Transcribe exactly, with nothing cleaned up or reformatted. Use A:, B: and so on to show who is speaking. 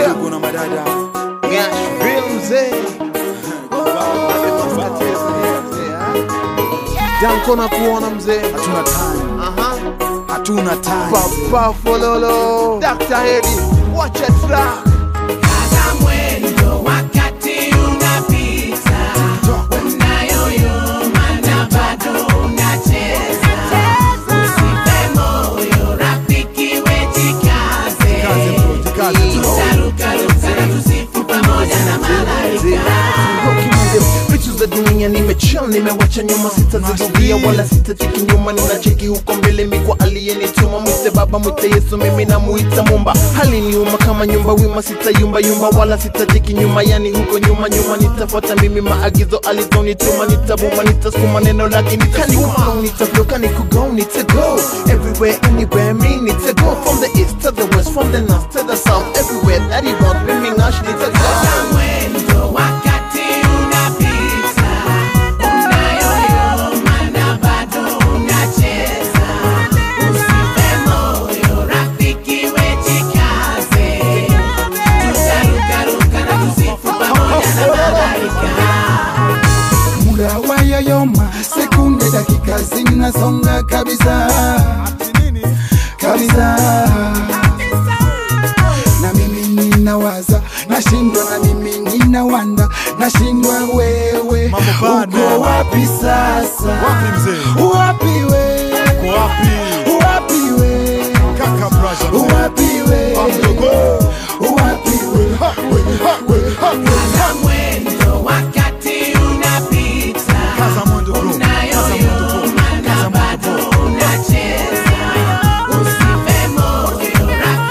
A: ndugu na madada.
B: Nashville mzee. Danko na kuona mzee.
A: Hatuna time.
B: Aha.
A: Hatuna time.
B: Papa Fololo. Doctor Hedi. Watch it track.
C: Kaza mwendo wakati unapita, unayoyoma na bado unacheza. Usife moyo rafiki wejikaze, itarukaruka na tusifu pamoja na malaika.
B: Vitu za dunia nimechill, nimewacha nyuma, sitazirudia wala sitatiki nyuma. Ninacheki huko mbele mikwa aliyenituma, mwite baba mwite Yesu, mimi namuita Mumba. Hali niuma kama nyumba wima, sitayumba yumba wala sitatiki nyuma, yani huko nyuma nyuma nitafuata mimi maagizo alizonituma. Nitabuma nitasukuma neno lake nitasukuma, nitafloka nikugo nitago everywhere anywhere me need to go, from the east to the west, from the north to the south, everywhere that he wants mimi ngash nitago.
C: Kaza mwendo wakati unapita, unayoyoma na bado unacheza. Usife moyo rafiki wejikaze, tutarukaruka na tusifu pamoja na malaika.
D: Muda wayoyoma, sekunde dakika zinasonga kabisa kabisa. Na mimi ninawaza, nashindwa na mimi ninawanda, nashindwa wewe
A: Mambo bad,
D: uko
A: man.
D: wapi sasa?
A: Wapi mzee?
D: Wapi